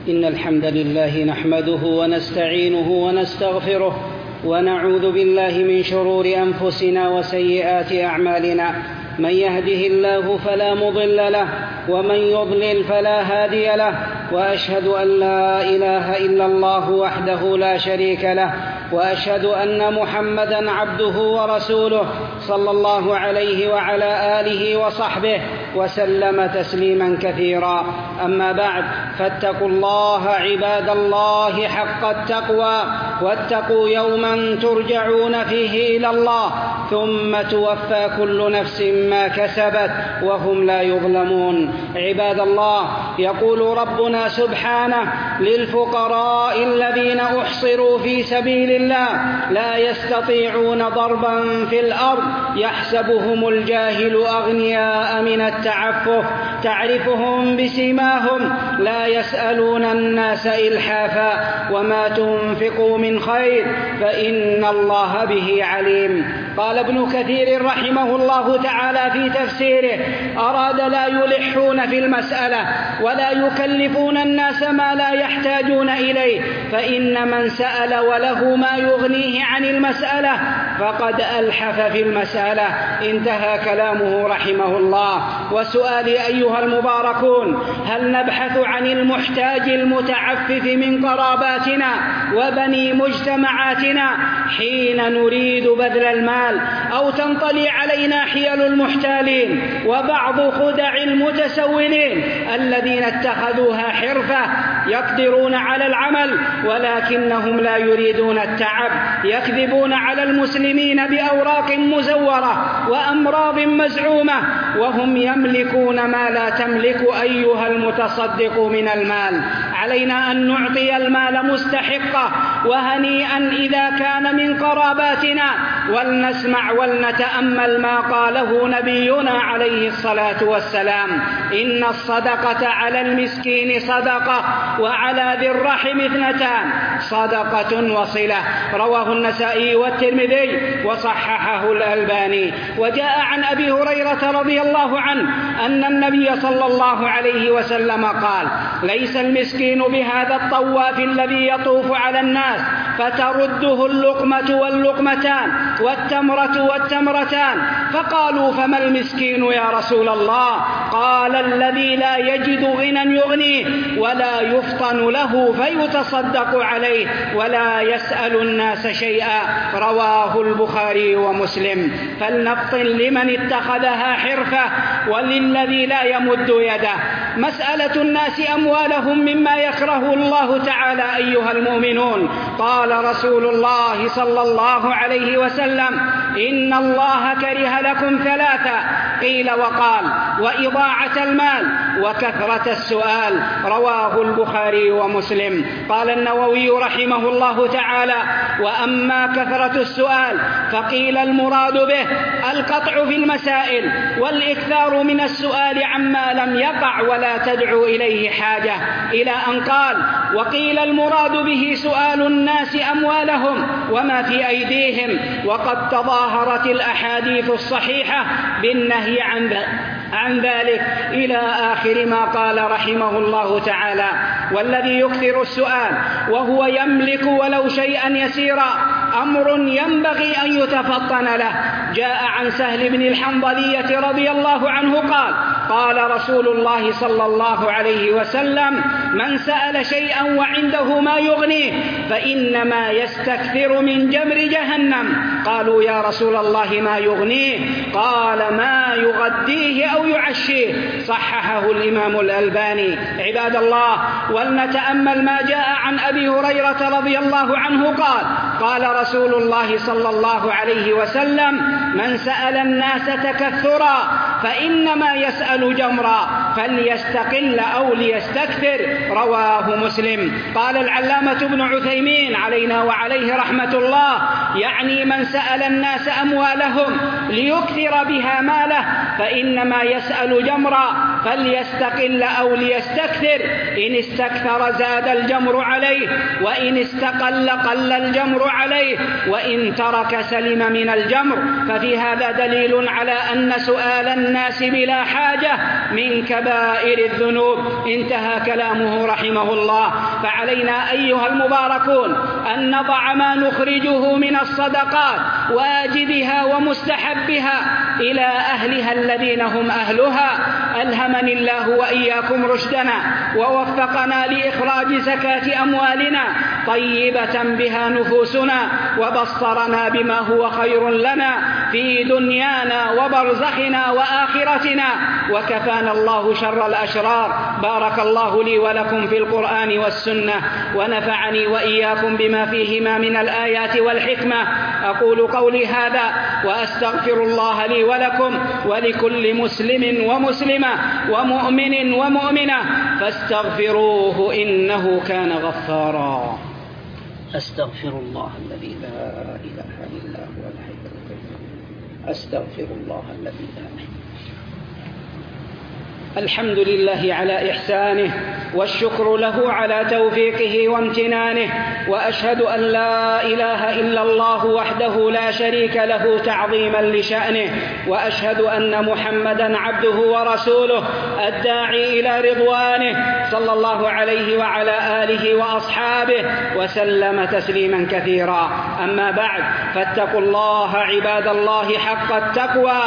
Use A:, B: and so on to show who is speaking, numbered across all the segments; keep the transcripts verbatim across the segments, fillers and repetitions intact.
A: إن الحمد لله نحمده ونستعينه ونستغفره ونعوذ بالله من شرور أنفسنا وسيئات أعمالنا. من يهده الله فلا مضل له ومن يضلل فلا هادي له، وأشهد أن لا إله إلا الله وحده لا شريك له، وأشهد أن محمدًا عبده ورسوله صلى الله عليه وعلى آله وصحبه وسلم تسليمًا كثيرا. أما بعد، فاتقوا الله عباد الله حق التقوى، واتقوا يومًا ترجعون فيه إلى الله ثم توفى كل نفس ما كسبت وهم لا يظلمون. عباد الله، يقول ربنا سبحانه للفقراء الذين أحصروا في سبيل الله لا يستطيعون ضربا في الأرض يحسبهم الجاهل أغنياء من التعفف تعرفهم بسيماهم لا يسألون الناس إلحافا وما تنفقوا من خير فإن الله به عليم. قال ابن كثير رحمه الله تعالى في تفسيره: أراد لا يلحون في المسألة ولا يكلفون الناس ما لا يحتاجون إليه، فإن من سأل وله ما يغنيه عن المسألة فقد ألحف في المسألة. انتهى كلامه رحمه الله. وسؤالي أيها المباركون: هل نبحث عن المحتاج المتعفف من قراباتنا وبني مجتمعاتنا حين نريد بذل المال، أو تنطلي علينا حيل المحتالين وبعض خدع المتسولين الذين اتخذوها حرفة يقدرون على العمل ولكنهم لا يريدون التعب، يكذبون على المسلمين بأوراق مزورة وأمراض مزعومة وهم يملكون ما لا تملك أيها المتصدق من المال؟ علينا أن نعطي المال مستحقه، وهنيئا إذا كان من قراباتنا. ولنسمع ولنتأمل ما قاله نبينا عليه الصلاة والسلام: إن الصدقة على المسكين صدقة وعلى ذي الرحم اثنتان، صدقة وصلة. رواه النسائي والترمذي وصححه الألباني. وجاء عن أبي هريرة رضي الله عنه أن النبي صلى الله عليه وسلم قال: ليس المسكين بهذا الطواف الذي يطوف على الناس فترده اللقمة واللقمتان والتمرة والتمرتان. فقالوا: فما المسكين يا رسول الله؟ قال: الذي لا يجد غنى يغنيه ولا يفطن له فيتصدق عليه ولا يسأل الناس شيئا. رواه البخاري ومسلم. فلنفطن لمن اتخذها حرفة وللذي لا يمد يده. مسألة الناس أموالهم مما يكره الله تعالى أيها المؤمنون. قال رسول الله صلى الله عليه وسلم: إن الله كره لكم ثلاثة، قيل وقال: وإضاعة المال وكثرة السؤال. رواه البخاري ومسلم. قال النووي رحمه الله تعالى: وأما كثرة السؤال فقيل المراد به القطع في المسائل والإكثار من السؤال عما لم يقع ولا تدعو إليه حاجة، إلى أن قال: وقيل المراد به سؤال الناس أموالهم وما في أيديهم، وقد تظاهرت الأحاديث الصحيحة بالنهي عن ذلك عن ذلك إلى آخر ما قال رحمه الله تعالى. والذي يكثر السؤال وهو يملك ولو شيئا يسيرا أمر ينبغي أن يتفطن له. جاء عن سهل بن الحنظلية رضي الله عنه قال: قال رسول الله صلى الله عليه وسلم: من سأل شيئا وعنده ما يغنيه فإنما يستكثر من جمر جهنم. قالوا: يا رسول الله ما يغنيه؟ قال: ما يغديه أو يعشيه. صححه الإمام الألباني. عباد الله، ولنتأمل ما جاء عن أبي هريرة رضي الله عنه قال: قال رسول الله صلى الله عليه وسلم: من سأل الناس تكثرا فإنما يسأل جمرا فليستقل أو ليستكثر. رواه مسلم. قال العلامة ابن عثيمين علينا وعليه رحمة الله: يعني من سأل الناس أموالهم ليكثر بها ماله فإنما يسأل جمرا فليستقل أو ليستكثر. إن استكثر زاد الجمر عليه، وإن استقل قل الجمر عليه، وإن ترك سلم من الجمر. وفي هذا دليل على أن سؤال الناس بلا حاجة من كبائر الذنوب. انتهى كلامه رحمه الله. فعلينا أيها المباركون أن نضع ما نخرجه من الصدقات واجبها ومستحبها إلى أهلها الذين هم أهلها. ألهمني الله وإياكم رشدنا ووفقنا لإخراج زكاة أموالنا طيبة بها نفوسنا، وبصرنا بما هو خير لنا في دنيانا وبرزخنا وآخرتنا، وكفانا الله شر الأشرار. بارك الله لي ولكم في القرآن والسنة، ونفعني وإياكم بما فيهما من الآيات والحكمة. أقول قولي هذا وأستغفر الله لي ولكم ولكل مسلم ومسلمة ومؤمن ومؤمنة فاستغفروه إنه كان غفارا. أستغفر الله الذي لا إله إلا هو الحي القيوم. أستغفر الله الذي لا إله. الحمد لله على إحسانه، والشكر له على توفيقه وامتنانه، وأشهد أن لا إله إلا الله وحده لا شريك له تعظيما لشأنه، وأشهد أن محمدا عبده ورسوله الداعي إلى رضوانه صلى الله عليه وعلى آله وأصحابه وسلم تسليما كثيرا. أما بعد، فاتقوا الله عباد الله حق التقوى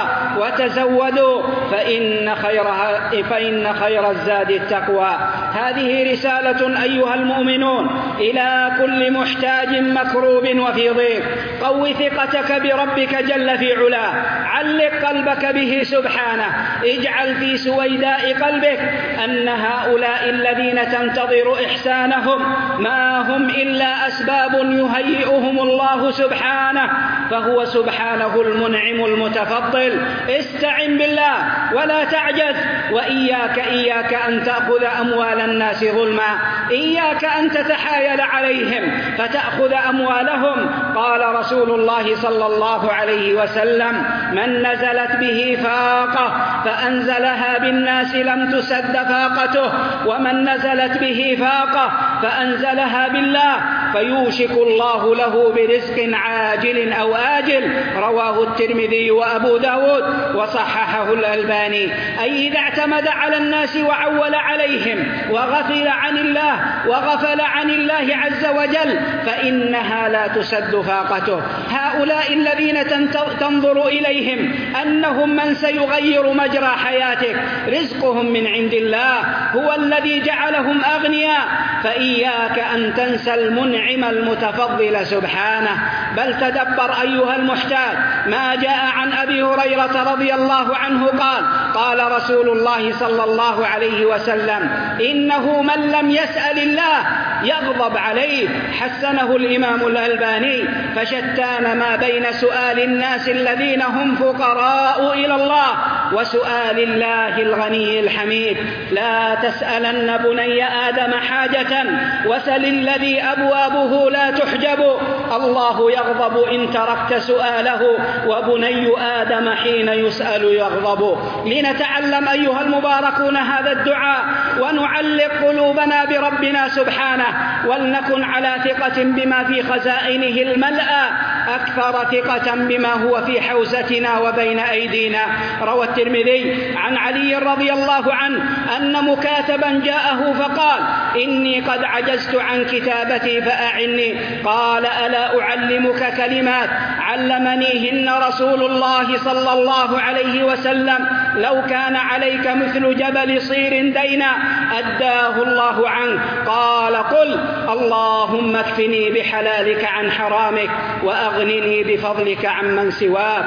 A: وتزودوا فإن خيرها فإن خير الزاد التقوى. هذه رسالة أيها المؤمنون إلى كل محتاج مكروب وفي ضيق. قو ثقتك بربك جل في علاه، علق قلبك به سبحانه، اجعل في سويداء قلبك أن هؤلاء الذين تنتظر إحسانهم ما هم إلا أسباب يهيئهم الله سبحانه، فهو سبحانه المنعم المتفضل. استعن بالله ولا تعجز، وإياك إياك أن تأخذ أموال الناس ظلما، إياك أن تتحايل عليهم فتأخذ أموالهم. قال رسول الله صلى الله عليه وسلم: من نزلت به فاقة فأنزلها بالناس لم تسد فاقته، ومن نزلت به فاقة فأنزلها بالله فيوشك الله له برزق عاجل أو آجل. رواه الترمذي وأبو داود وصححه الألباني. أي إذا اعتمد على الناس وعول عليهم وغفل عن الله وغفل عن الله عز وجل فإنها لا تسد فاقته. هؤلاء الذين تنظر إليهم أنهم من سيغير مجرى حياتك، رزقهم من عند الله، هو الذي جعلهم أغنياء، فإياك أن تنسى المنعم المتفضل سبحانه. بل تدبر أيها المحتاج ما جاء عن أبي هريرة رضي الله عنه قال: قال رسول الله صلى الله عليه وسلم: إنه من لم يسأل الله يغضب عليه. حسنه الإمام الألباني. فشتان ما بين سؤال الناس الذين هم فقراء إلى الله وسؤال الله الغني الحميد. لا تسألن بني آدم حاجة وسل الذي أبوابه لا تحجب. الله يغضب إن تركت سؤاله، وبني آدم حين يسأل يغضب. لنتعلم أيها المباركون هذا الدعاء ونعلق قلوبنا بربنا سبحانه، ولنكن على ثقة بما في خزائنه الملأى أكثر ثقة بما هو في حوزتنا وبين أيدينا. روى الترمذي عن علي رضي الله عنه أن مكاتبا جاءه فقال: إني قد عجزت عن كتابتي فأعني. قال: ألا أعلمك كلمات علمنيهن رسول الله صلى الله عليه وسلم لو كان عليك مثل جبل صير دينا أداه الله عنك. قال: قل اللهم اكفني بحلالك عن حرامك وأغنني بفضلك عمن سواك.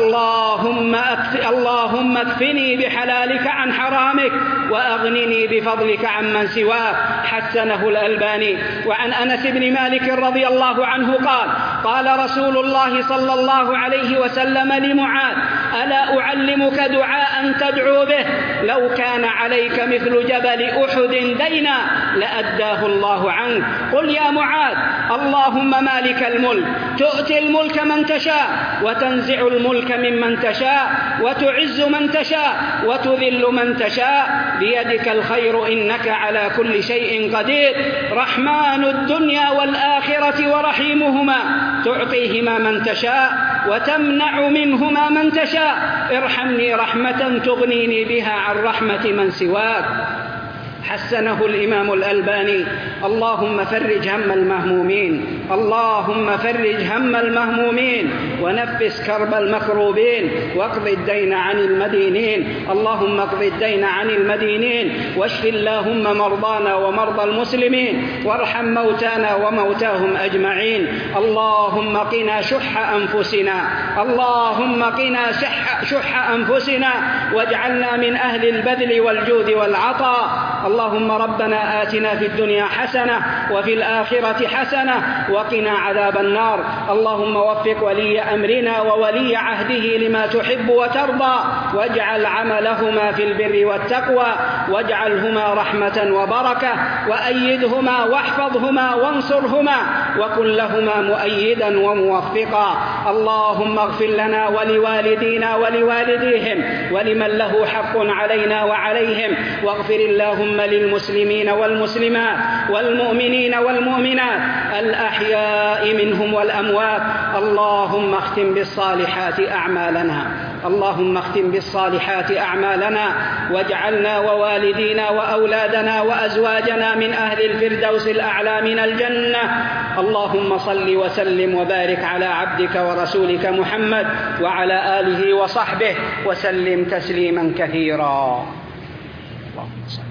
A: اللهم أكف... اللهم اكفني بحلالك عن حرامك وأغنني بفضلك عمن سواك. حسنه الألباني. وعن أنس بن مالك رضي الله عنه قال: قال رسول الله صلى الله عليه وسلم لمعاذ: ألا أعلمك دعاء تدعو به لو كان عليك مثل جبل أحد دينا لأداه الله عنك. قل يا معاذ: اللهم مالك الملك تؤتي الملك من تشاء وتنزع الملك ممن تشاء وتعز من تشاء وتذل من تشاء بيدك الخير إنك على كل شيء قدير. رحمن الدنيا والآخرة ورحيمهما تعطيهما من تشاء وتمنع منهما من تشاء. ارحمني رحمة تغنيني بها عن رحمة من سواك. حسنه الإمام الألباني. اللهم فرج هم المهمومين، اللهم فرج هم المهمومين ونفس كرب المكروبين، واقض الدين عن المدينين. اللهم اقض الدين عن المدينين، واشف اللهم مرضانا ومرضى المسلمين، وارحم موتانا وموتاهم أجمعين. اللهم قنا شح أنفسنا، اللهم قنا شح, شح أنفسنا، واجعلنا من أهل البذل والجود والعطاء. اللهم ربنا آتنا في الدنيا حسنة وفي الآخرة حسنة وقنا عذاب النار. اللهم وفق ولي أمرنا وولي عهده لما تحب وترضى، واجعل عملهما في البر والتقوى، واجعلهما رحمة وبركة، وأيدهما واحفظهما وانصرهما، وكن لهما مؤيدا وموفقا. اللهم اغفر لنا ولوالدينا ولوالديهم ولمن له حق علينا وعليهم، واغفر اللهم للمسلمين والمسلمات والمؤمنين والمؤمنات الأحياء منهم والأموات. اللهم اختم بالصالحات أعمالنا، اللهم اختم بالصالحات أعمالنا، واجعلنا ووالدينا وأولادنا وأزواجنا من أهل الفردوس الأعلى من الجنة. اللهم صل وسلم وبارك على عبدك ورسولك محمد وعلى آله وصحبه وسلم تسليما كثيرا. اللهم صل.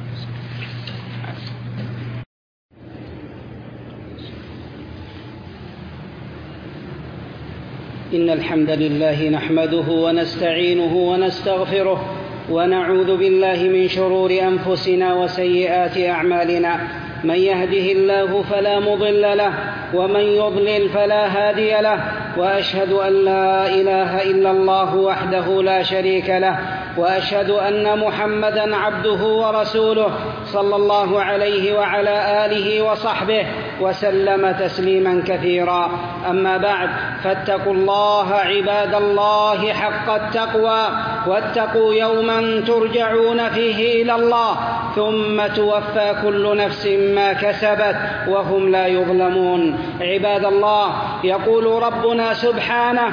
A: إن الحمد لله نحمده ونستعينه ونستغفره، ونعوذ بالله من شرور أنفسنا وسيئات أعمالنا. من يهده الله فلا مضل له، ومن يضلل فلا هادي له، وأشهد أن لا إله إلا الله وحده لا شريك له، وأشهد أن محمدًا عبده ورسوله صلى الله عليه وعلى آله وصحبه وسلم تسليمًا كثيرا. أما بعد، فاتقوا الله عباد الله حق التقوى، واتقوا يومًا ترجعون فيه إلى الله ثم توفى كل نفس ما كسبت وهم لا يظلمون. عباد الله، يقول ربنا سبحانه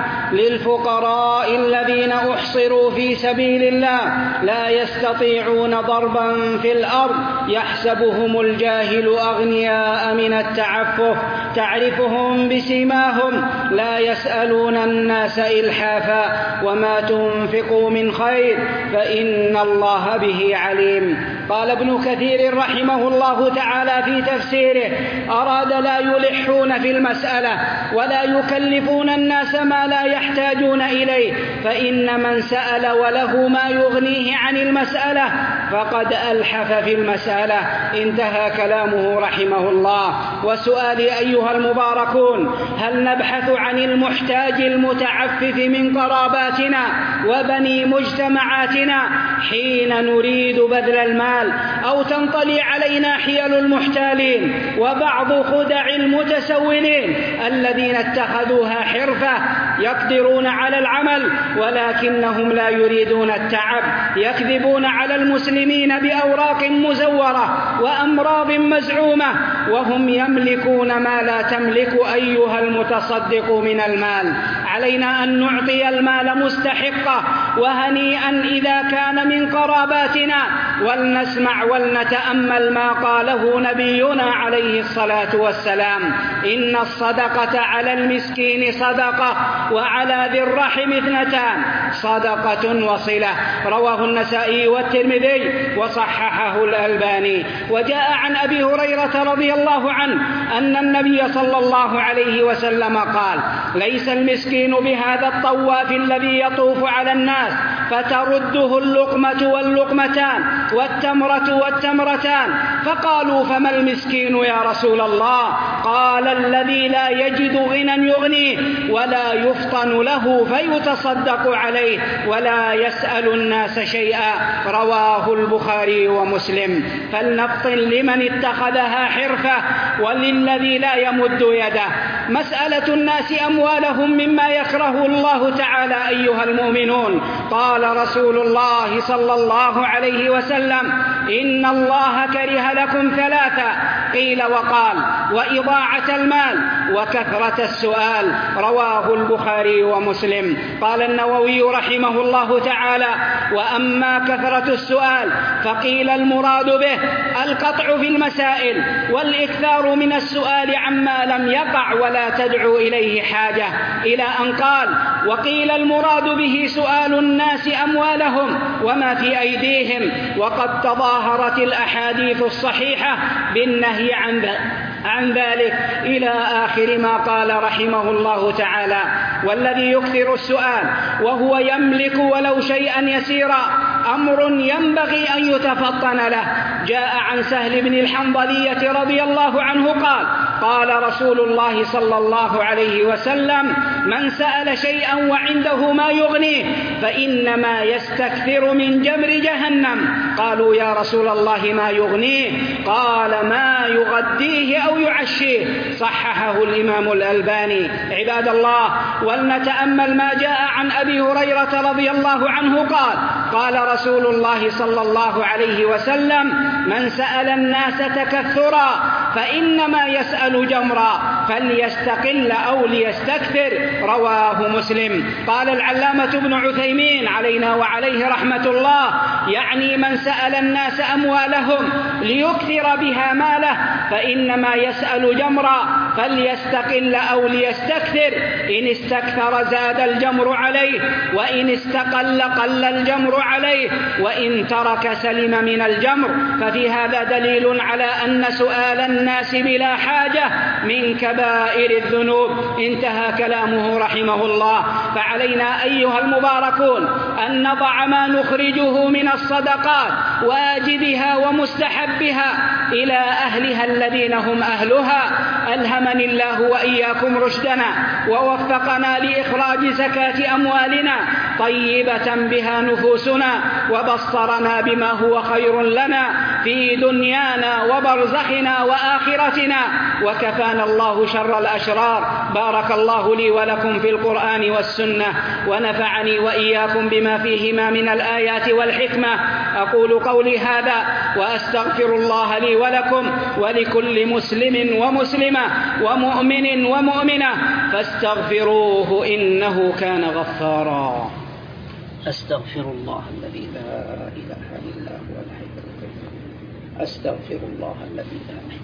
A: للفقراء الذين أحصروا في سبيل الله لا يستطيعون ضربا في الأرض يحسبهم الجاهل أغنياء من التعفف، تعرفهم بسيماهم لا يسألون الناس إلحافا، وما تنفقوا من خير فإن الله به عليم. قال ابن كثير رحمه الله تعالى في تفسيره: أراد لا يلحون في المسألة ولا يكلفون الناس ما لا يحتاجون إليه، فإن من سأل وله ما يغنيه عن المسألة فقد ألحف في المسألة. انتهى كلامه رحمه الله. وسؤالي أيها المباركون: هل نبحث عن المحتاج المتعفف من قراباتنا وبني مجتمعاتنا حين نريد بذل المال، أو تنطلي علينا حيل المحتالين وبعض خدع المتسولين الذين اتخذوها حرفة يقدرون على العمل ولكنهم لا يريدون التعب، يكذبون على المسلمين بأوراق مزورة وأمراض مزعومة وهم يملكون ما لا تملك أيها المتصدق من المال؟ علينا أن نعطي المال مستحقه، وهنيئا إذا كان من قراباتنا. ولنسمع ولنتأمل ما قاله نبينا عليه الصلاة والسلام: إن الصدقة على المسكين صدقة، وعلى ذي الرحم اثنتان، صدقة وصلة. رواه النسائي والترمذي وصححه الألباني. وجاء عن أبي هريرة رضي الله عنه أن النبي صلى الله عليه وسلم قال: ليس المسكين بهذا الطواف الذي يطوف على الناس فترده اللقمة واللقمتان والتمرة والتمرتان. فقالوا: فما المسكين يا رسول الله؟ قال: الذي لا يجد غنى يغنيه ولا يفطن له فيتصدق عليه ولا يسأل الناس شيئا. رواه البخاري ومسلم. فلنفطن لمن اتخذها حرفة وللذي لا يمد يده. مسألة الناس أموالهم مما يكره الله تعالى أيها المؤمنون. قال قال رسول الله صلى الله عليه وسلم: إن الله كره لكم ثلاثة، قيل وقال: وإضاعة المال وكثرة السؤال. رواه البخاري ومسلم. قال النووي رحمه الله تعالى: وأما كثرة السؤال فقيل المراد به القطع في المسائل والإكثار من السؤال عما لم يقع ولا تدعو إليه حاجة، إلى أن قال: وقيل المراد به سؤال الناس أموالهم وما في أيديهم، وقد تظاهرت الأحاديث الصحيحة بالنهي عن عن ذلك، إلى آخر ما قال رحمه الله تعالى. والذي يكثر السؤال وهو يملك ولو شيئا يسيرا أمر ينبغي أن يتفطن له. جاء عن سهل بن الحنظلية رضي الله عنه قال: قال رسول الله صلى الله عليه وسلم: من سأل شيئا وعنده ما يغنيه فإنما يستكثر من جمر جهنم. قالوا: يا رسول الله ما يغنيه؟ قال: ما يغديه أو يعشيه. صححه الإمام الألباني. عباد الله، ولنتأمل ما جاء عن أبي هريرة رضي الله عنه قال: قال رسول الله صلى الله عليه وسلم: من سأل الناس تكثرا فإنما يسأل جمرا، فليستقل أو ليستكثر. رواه مسلم. قال العلامة ابن عثيمين علينا وعليه رحمة الله: يعني من سأل الناس أموالهم ليكثر بها ماله فإنما يسأل جمرا، فليستقل أو ليستكثر. إن استكثر زاد الجمر عليه، وإن استقل قل الجمر عليه، وإن ترك سلم من الجمر. ففي هذا دليل على أن سؤال الناس بلا حاجة من كبائر الذنوب. انتهى كلامه رحمه الله. فعلينا أيها المباركون أن نضع ما نخرجه من الصدقات واجبها ومستحبها إلى أهلها الذين هم أهلها. ألهمني الله وإياكم رشدنا ووفقنا لإخراج زكاة أموالنا طيبة بها نفوسنا، وبصرنا بما هو خير لنا في دنيانا وبرزخنا وآخرتنا، وكفانا الله شر الأشرار. بارك الله لي ولكم في القرآن والسنة، ونفعني وإياكم بما فيهما من الآيات والحكمة. أقول قولي هذا وأستغفر الله لي ولكم ولكل مسلم ومسلمة ومؤمن ومؤمنة، فاستغفروه إنه كان غفارا. أستغفر الله الذي لا إله إلا هو الحي القيوم. أستغفر الله الذي لا إله.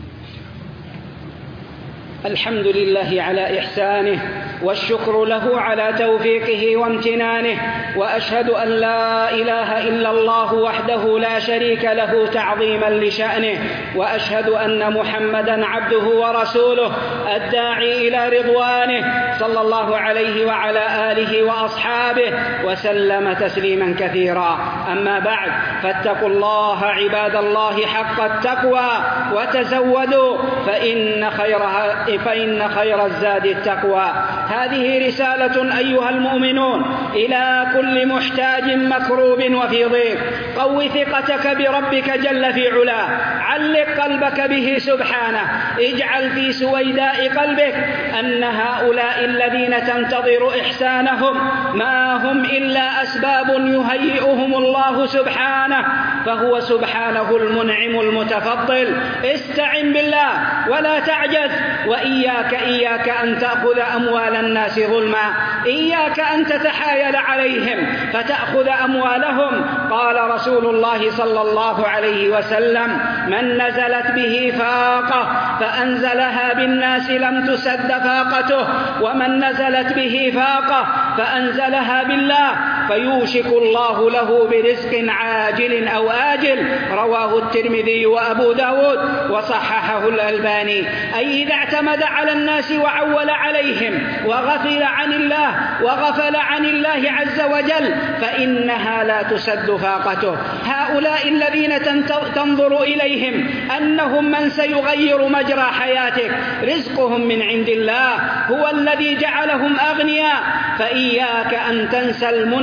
A: الحمد لله على إحسانه، والشكر له على توفيقه وامتنانه، وأشهد أن لا إله إلا الله وحده لا شريك له تعظيما لشأنه، وأشهد أن محمدا عبده ورسوله الداعي إلى رضوانه، صلى الله عليه وعلى آله وأصحابه وسلم تسليما كثيرا. أما بعد، فاتقوا الله عباد الله حق التقوى، وتزودوا فإن خيرها فإن خير الزاد التقوى. هذه رسالة أيها المؤمنون إلى كل محتاج مكروب وفي ضيق. قو ثقتك بربك جل في علاه، علق قلبك به سبحانه، اجعل في سويداء قلبك أن هؤلاء الذين تنتظر إحسانهم ما هم إلا أسباب يهيئهم الله سبحانه، فهو سبحانه المنعم المتفضل. استعن بالله ولا تعجز، وإياك إياك أن تأخذ أموال الناس ظلما، إياك أن تتحايل عليهم فتأخذ أموالهم. قال رسول الله صلى الله عليه وسلم: من نزلت به فاقة فأنزلها بالناس لم تسد فاقته، ومن نزلت به فاقة فأنزلها بالله فيوشك الله له برزق عاجل أو آجل. رواه الترمذي وأبو داود وصححه الألباني. أي إذا اعتمد على الناس وعول عليهم وغفل عن الله وغفل عن الله عز وجل فإنها لا تسد فاقته. هؤلاء الذين تنظر إليهم أنهم من سيغير مجرى حياتك، رزقهم من عند الله، هو الذي جعلهم أغنياء، فإياك أن تنسى المنعم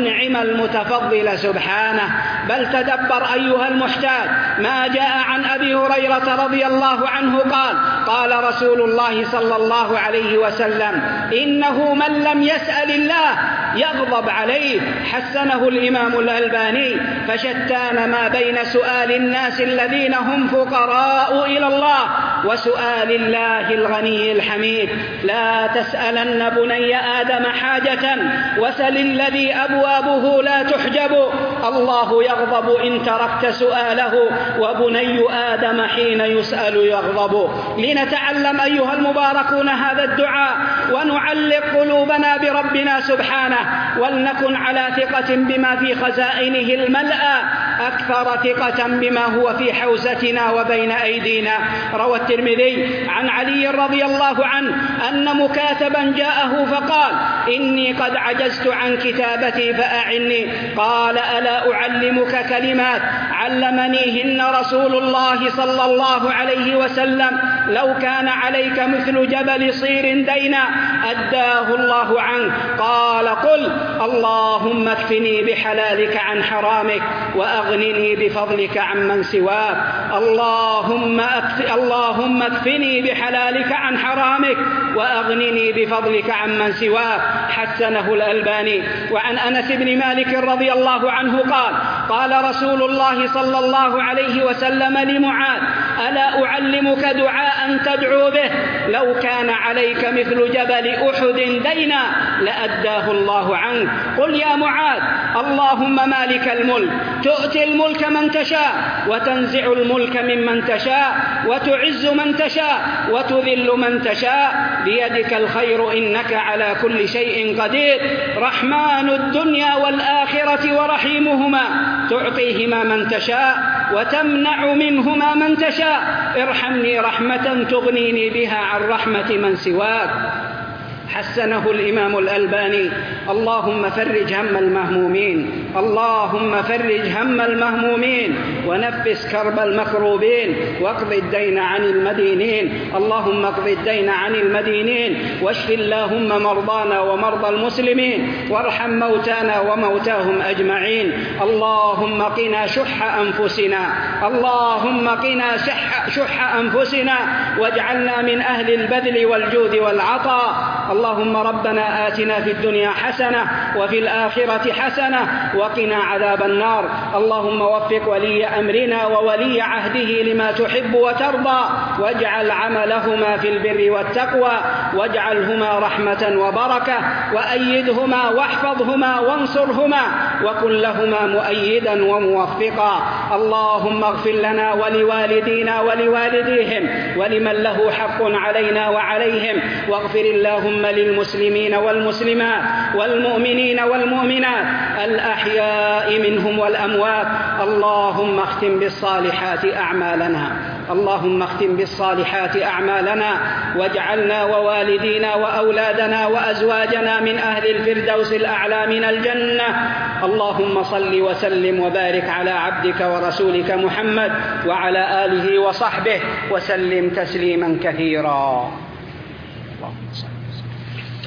A: المنعم المتفضل سبحانه. بل تدبر أيها المحتاج ما جاء عن أبي هريرة رضي الله عنه قال قال رسول الله صلى الله عليه وسلم: إنه من لم يسأل الله يغضب عليه. حسنه الإمام الألباني. فشتان ما بين سؤال الناس الذين هم فقراء إلى الله وسؤال الله الغني الحميد. لا تسألن بني آدم حاجة وسل الذي أبوابه لا تحجب. الله يغضب إن تركت سؤاله وبني آدم حين يسأل يغضب. لنتعلم أيها المباركون هذا الدعاء ونعلق قلوبنا بربنا سبحانه، ولنكن على ثقة بما في خزائنه الملأى أكثر ثقة بما هو في حوزتنا وبين أيدينا. روى الترمذي عن علي رضي الله عنه أن مكاتبا جاءه فقال: إني قد عجزت عن كتابتي فأعني. قال: ألا أعلمك كلمات علمنيهن رسول الله صلى الله عليه وسلم لو كان عليك مثل جبل صير دينا أداه الله عنك. قال: قل اللهم اكفني بحلالك عن حرامك وأغنني بفضلك عمن سواك. اللهم أكف... اللهم اكفني بحلالك عن حرامك وأغنني بفضلك عمن سواك. حسنه الألباني. وعن أنس بن مالك رضي الله عنه قال: قال رسول الله صلى الله عليه وسلم لمعاذ: ألا أعلمك دعاء تدعو به لو كان عليك مثل جبل أحد دينا لأداه الله عنك. قل يا معاذ: اللهم مالك الملك تؤتي الملك من تشاء وتنزع الملك ممن تشاء وتعز من تشاء وتذل من تشاء بيدك الخير إنك على كل شيء قدير. رحمن الدنيا والآخرة ورحيمهما تعطيهما من تشاء وتمنع منهما من تشاء. ارحمني رحمة تغنيني بها عن رحمة من سواك. حسنه الإمام الألباني. اللهم فرج هم المهمومين، اللهم فرج هم المهمومين ونفس كرب المكروبين واقض الدين عن المدينين. اللهم اقض الدين عن المدينين واشف اللهم مرضانا ومرضى المسلمين وارحم موتانا وموتاهم أجمعين. اللهم قنا شح أنفسنا، اللهم قنا شح, شح أنفسنا واجعلنا من أهل البذل والجود والعطاء. اللهم ربنا آتنا في الدنيا حسنة وفي الآخرة حسنة وقنا عذاب النار. اللهم وفق ولي أمرنا وولي عهده لما تحب وترضى واجعل عملهما في البر والتقوى واجعلهما رحمة وبركة وأيدهما واحفظهما وانصرهما وكن لهما مؤيدا وموفقا. اللهم اغفر لنا ولوالدينا ولوالديهم ولمن له حق علينا وعليهم، واغفر اللهم للمسلمين والمسلمات والمؤمنين والمؤمنات الأحياء منهم والأموات. اللهم اختم بالصالحات أعمالنا، اللهم اختم بالصالحات أعمالنا واجعلنا ووالدينا وأولادنا وأزواجنا من أهل الفردوس الأعلى من الجنة. اللهم صل وسلم وبارك على عبدك ورسولك محمد وعلى آله وصحبه وسلم تسليما كثيرا. اللهم صل.